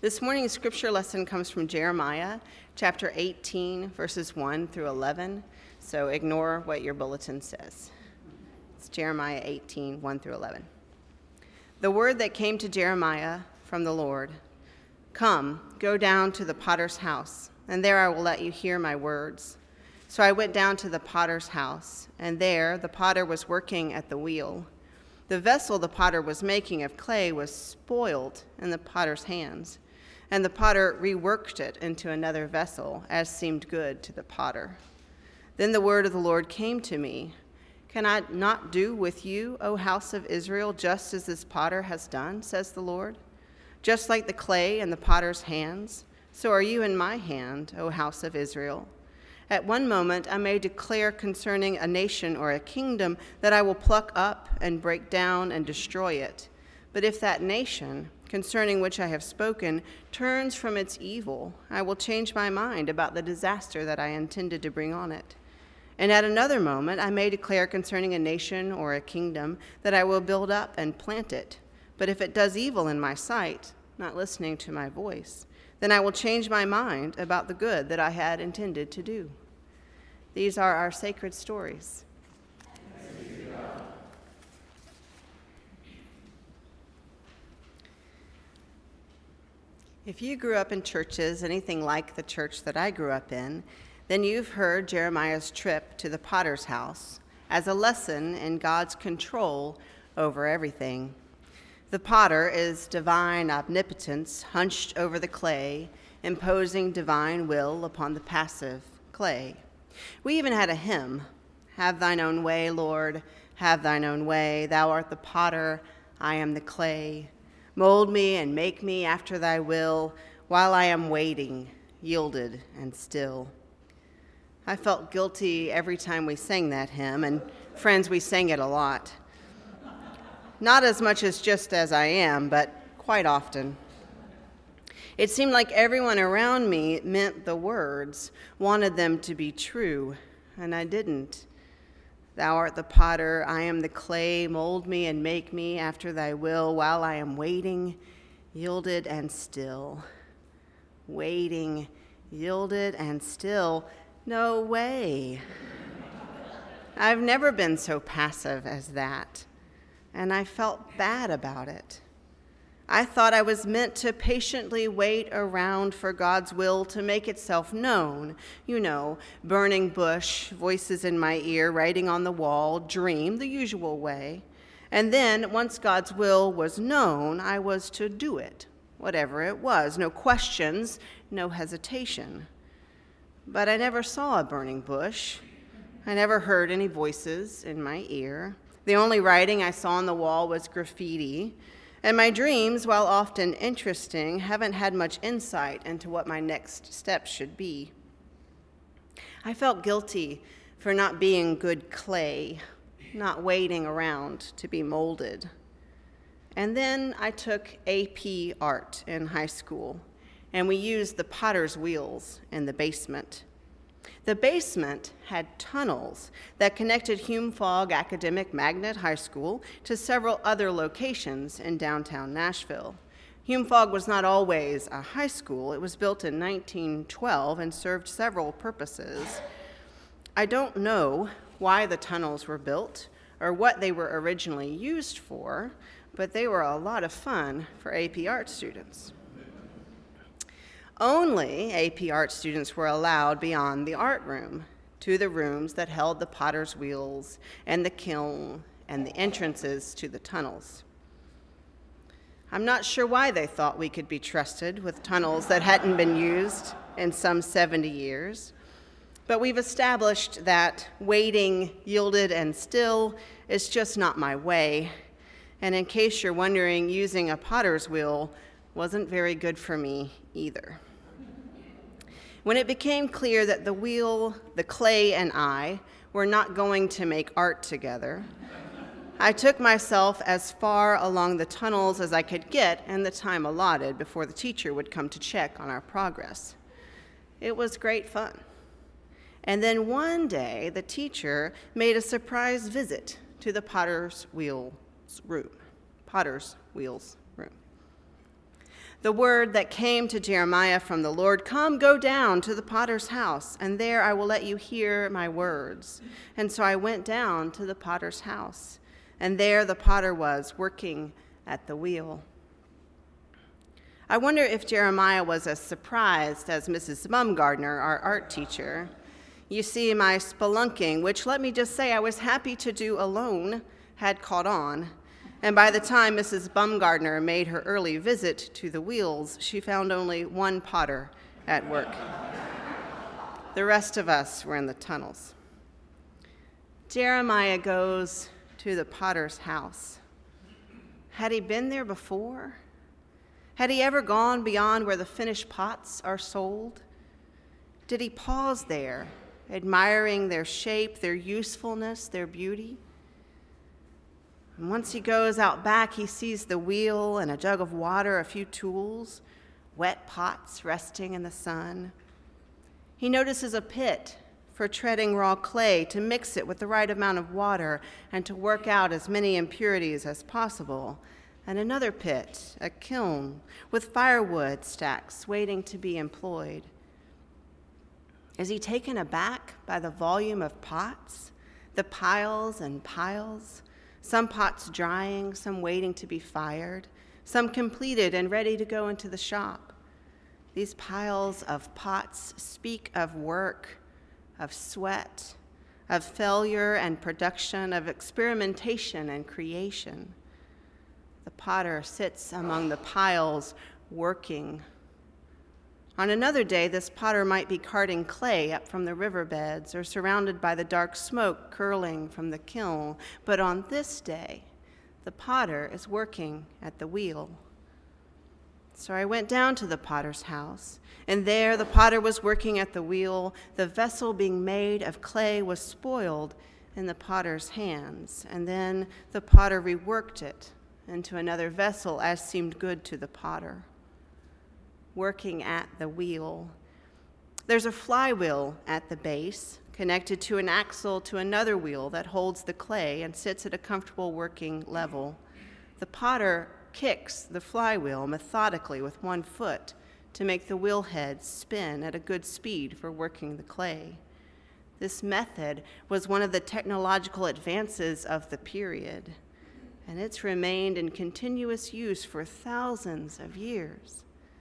This morning's scripture lesson comes from Jeremiah, chapter 18, verses 1 through 11. So ignore what your bulletin says. It's Jeremiah 18, 1 through 11. The word that came to Jeremiah from the Lord: "Come, go down to the potter's house, and there I will let you hear my words." So I went down to the potter's house, and there the potter was working at the wheel. The vessel the potter was making of clay was spoiled in the potter's hands, and the potter reworked it into another vessel, as seemed good to the potter. Then the word of the Lord came to me: "Can I not do with you, O house of Israel, just as this potter has done, says the Lord? Just like the clay in the potter's hands, so are you in my hand, O house of Israel. At one moment I may declare concerning a nation or a kingdom that I will pluck up and break down and destroy it. But if that nation, concerning which I have spoken, turns from its evil, I will change my mind about the disaster that I intended to bring on it. And at another moment I may declare concerning a nation or a kingdom that I will build up and plant it. But if it does evil in my sight, not listening to my voice, then I will change my mind about the good that I had intended to do." These are our sacred stories. If you grew up in churches anything like the church that I grew up in, then you've heard Jeremiah's trip to the potter's house as a lesson in God's control over everything. The potter is divine omnipotence hunched over the clay, imposing divine will upon the passive clay. We even had a hymn: "Have thine own way, Lord, have thine own way. Thou art the potter, I am the clay. Mold me and make me after thy will, while I am waiting, yielded and still." I felt guilty every time we sang that hymn, and friends, we sang it a lot. Not as much as "Just as I am," but quite often. It seemed like everyone around me meant the words, wanted them to be true, and I didn't. "Thou art the potter, I am the clay. Mold me and make me after thy will, while I am waiting, yielded and still." Waiting, yielded and still. No way. I've never been so passive as that, and I felt bad about it. I thought I was meant to patiently wait around for God's will to make itself known. You know, burning bush, voices in my ear, writing on the wall, dream, the usual way. And then, once God's will was known, I was to do it, whatever it was. No questions, no hesitation. But I never saw a burning bush. I never heard any voices in my ear. The only writing I saw on the wall was graffiti. And my dreams, while often interesting, haven't had much insight into what my next step should be. I felt guilty for not being good clay, not waiting around to be molded. And then I took AP art in high school, and we used the potter's wheels in the basement. The basement had tunnels that connected Hume-Fogg Academic Magnet High School to several other locations in downtown Nashville. Hume-Fogg was not always a high school. It was built in 1912 and served several purposes. I don't know why the tunnels were built or what they were originally used for, but they were a lot of fun for AP art students. Only AP art students were allowed beyond the art room, to the rooms that held the potter's wheels and the kiln and the entrances to the tunnels. I'm not sure why they thought we could be trusted with tunnels that hadn't been used in some 70 years, but we've established that waiting, yielded, and still is just not my way. And in case you're wondering, using a potter's wheel wasn't very good for me either. When it became clear that the wheel, the clay, and I were not going to make art together, I took myself as far along the tunnels as I could get in the time allotted before the teacher would come to check on our progress. It was great fun. And then one day, the teacher made a surprise visit to the potter's wheels room. The word that came to Jeremiah from the Lord, "Come, go down to the potter's house, and there I will let you hear my words." And so I went down to the potter's house, and there the potter was working at the wheel. I wonder if Jeremiah was as surprised as Mrs. Bumgardner, our art teacher. You see, my spelunking, which let me just say I was happy to do alone, had caught on. And by the time Mrs. Bumgardner made her early visit to the wheels, she found only one potter at work. The rest of us were in the tunnels. Jeremiah goes to the potter's house. Had he been there before? Had he ever gone beyond where the finished pots are sold? Did he pause there, admiring their shape, their usefulness, their beauty? And once he goes out back, he sees the wheel and a jug of water, a few tools, wet pots resting in the sun. He notices a pit for treading raw clay to mix it with the right amount of water and to work out as many impurities as possible. And another pit, a kiln, with firewood stacks waiting to be employed. Is he taken aback by the volume of pots, the piles and piles? Some pots drying, some waiting to be fired, some completed and ready to go into the shop. These piles of pots speak of work, of sweat, of failure and production, of experimentation and creation. The potter sits among the piles, working. On another day, this potter might be carting clay up from the riverbeds or surrounded by the dark smoke curling from the kiln. But on this day, the potter is working at the wheel. So I went down to the potter's house, and there the potter was working at the wheel. The vessel being made of clay was spoiled in the potter's hands, and then the potter reworked it into another vessel as seemed good to the potter. Working at the wheel. There's a flywheel at the base, connected to an axle to another wheel that holds the clay and sits at a comfortable working level. The potter kicks the flywheel methodically with one foot to make the wheel head spin at a good speed for working the clay. This method was one of the technological advances of the period, and it's remained in continuous use for thousands of years.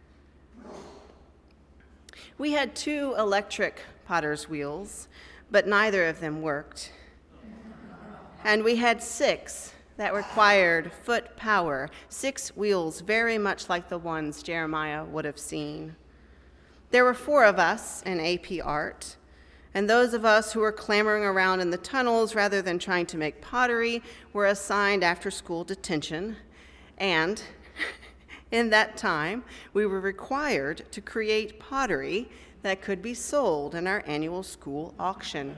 We had 2 electric potter's wheels, but neither of them worked. And we had 6 that required foot power, 6 wheels very much like the ones Jeremiah would have seen. There were 4 of us in AP Art, and those of us who were clamoring around in the tunnels rather than trying to make pottery were assigned after-school detention, and in that time, we were required to create pottery that could be sold in our annual school auction.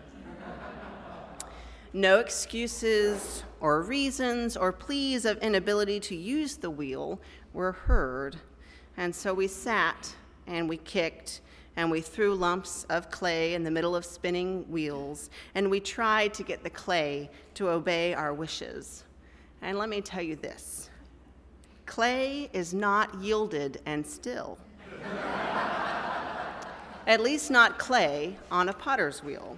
No excuses or reasons or pleas of inability to use the wheel were heard, and so we sat and we kicked and we threw lumps of clay in the middle of spinning wheels, and we tried to get the clay to obey our wishes. And let me tell you this. Clay is not yielded and still. At least not clay on a potter's wheel.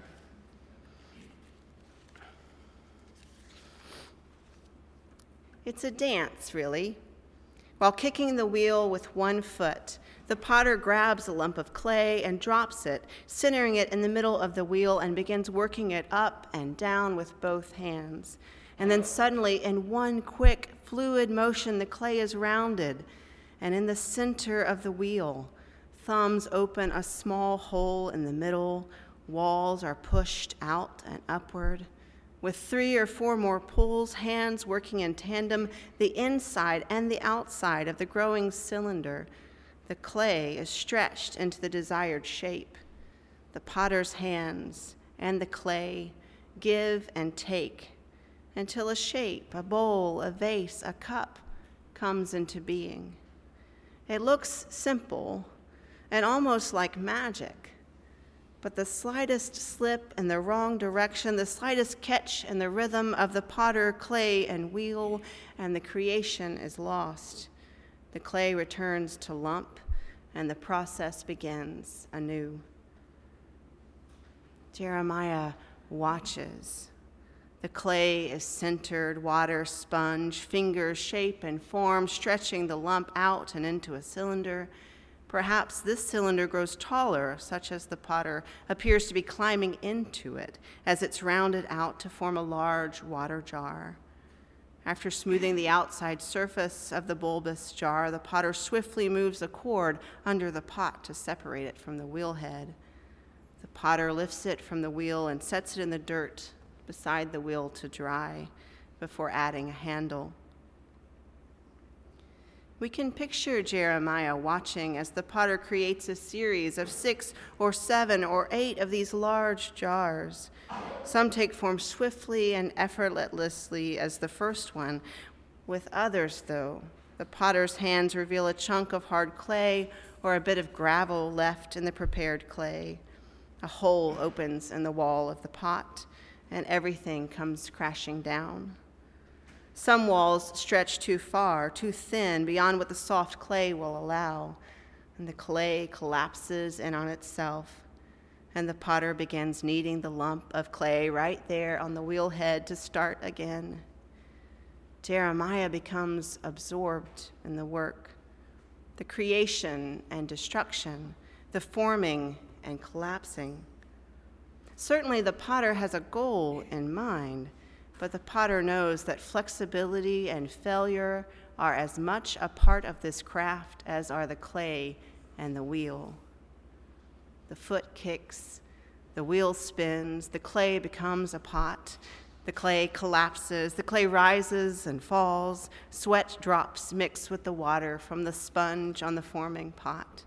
It's a dance, really. While kicking the wheel with one foot, the potter grabs a lump of clay and drops it, centering it in the middle of the wheel, and begins working it up and down with both hands. And then suddenly, in one quick, fluid motion, the clay is rounded, and in the center of the wheel, thumbs open a small hole in the middle, walls are pushed out and upward. With 3 or 4 more pulls, hands working in tandem, the inside and the outside of the growing cylinder, the clay is stretched into the desired shape. The potter's hands and the clay give and take until a shape, a bowl, a vase, a cup comes into being. It looks simple and almost like magic, but the slightest slip in the wrong direction, the slightest catch in the rhythm of the potter, clay, and wheel, and the creation is lost. The clay returns to lump, and the process begins anew. Jeremiah watches. The clay is centered, water sponge, fingers shape and form, stretching the lump out and into a cylinder. Perhaps this cylinder grows taller, such as the potter appears to be climbing into it as it's rounded out to form a large water jar. After smoothing the outside surface of the bulbous jar, the potter swiftly moves a cord under the pot to separate it from the wheel head. The potter lifts it from the wheel and sets it in the dirt beside the wheel to dry before adding a handle. We can picture Jeremiah watching as the potter creates a series of 6 or 7 or 8 of these large jars. Some take form swiftly and effortlessly as the first one. With others, though, the potter's hands reveal a chunk of hard clay or a bit of gravel left in the prepared clay. A hole opens in the wall of the pot, and everything comes crashing down. Some walls stretch too far, too thin, beyond what the soft clay will allow, and the clay collapses in on itself, and the potter begins kneading the lump of clay right there on the wheel head to start again. Jeremiah becomes absorbed in the work, the creation and destruction, the forming and collapsing. Certainly the potter has a goal in mind, but the potter knows that flexibility and failure are as much a part of this craft as are the clay and the wheel. The foot kicks, the wheel spins, the clay becomes a pot, the clay collapses, the clay rises and falls, sweat drops mix with the water from the sponge on the forming pot.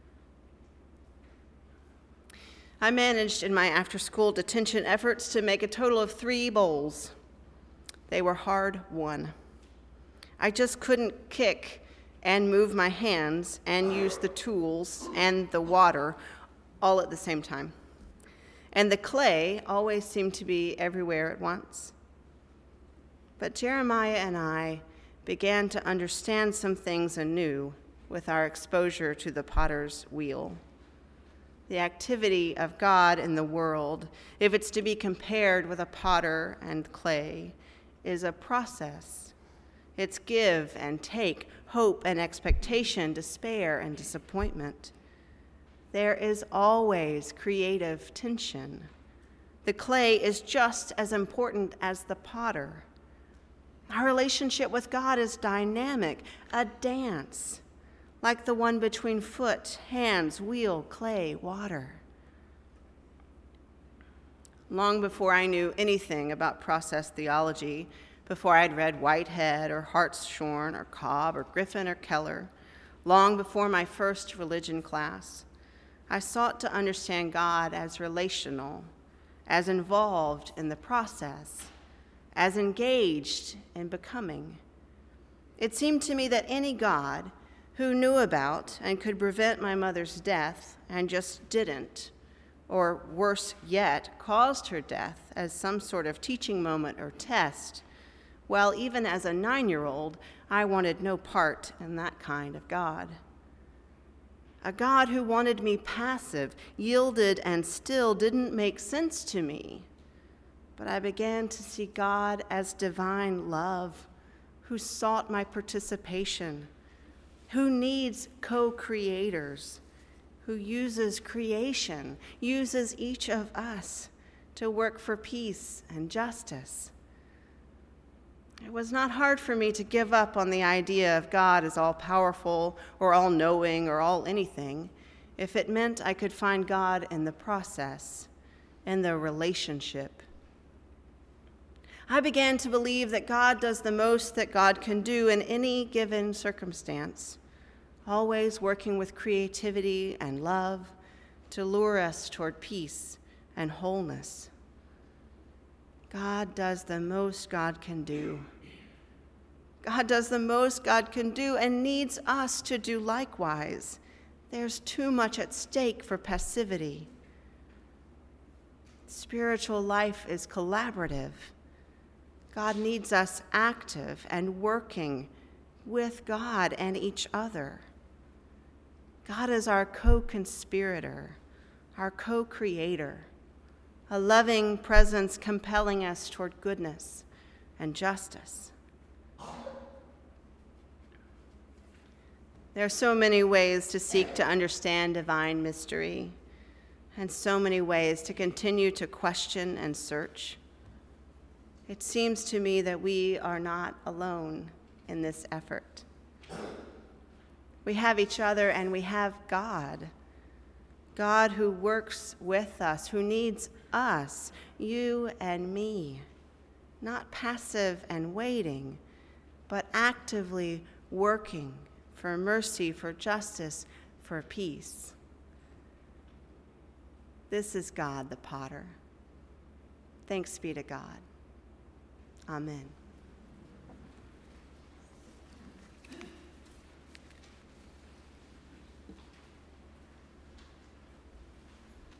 I managed in my after-school detention efforts to make a total of 3 bowls. They were hard won. I just couldn't kick and move my hands and use the tools and the water all at the same time. And the clay always seemed to be everywhere at once. But Jeremiah and I began to understand some things anew with our exposure to the potter's wheel. The activity of God in the world, if it's to be compared with a potter and clay, is a process. It's give and take, hope and expectation, despair and disappointment. There is always creative tension. The clay is just as important as the potter. Our relationship with God is dynamic, a dance, like the one between foot, hands, wheel, clay, water. Long before I knew anything about process theology, before I'd read Whitehead or Hartshorne or Cobb or Griffin or Keller, long before my first religion class, I sought to understand God as relational, as involved in the process, as engaged in becoming. It seemed to me that any God who knew about and could prevent my mother's death and just didn't, or worse yet, caused her death as some sort of teaching moment or test, well, even as a 9-year-old, I wanted no part in that kind of God. A God who wanted me passive, yielded, and still didn't make sense to me. But I began to see God as divine love, who sought my participation, who needs co-creators, who uses creation, uses each of us to work for peace and justice. It was not hard for me to give up on the idea of God as all-powerful or all-knowing or all-anything if it meant I could find God in the process, in the relationship. I began to believe that God does the most that God can do in any given circumstance, always working with creativity and love to lure us toward peace and wholeness. God does the most God can do. God does the most God can do and needs us to do likewise. There's too much at stake for passivity. Spiritual life is collaborative. God needs us active and working with God and each other. God is our co-conspirator, our co-creator, a loving presence compelling us toward goodness and justice. There are so many ways to seek to understand divine mystery, and so many ways to continue to question and search. It seems to me that we are not alone in this effort. We have each other and we have God. God who works with us, who needs us, you and me, not passive and waiting, but actively working for mercy, for justice, for peace. This is God the potter. Thanks be to God. Amen.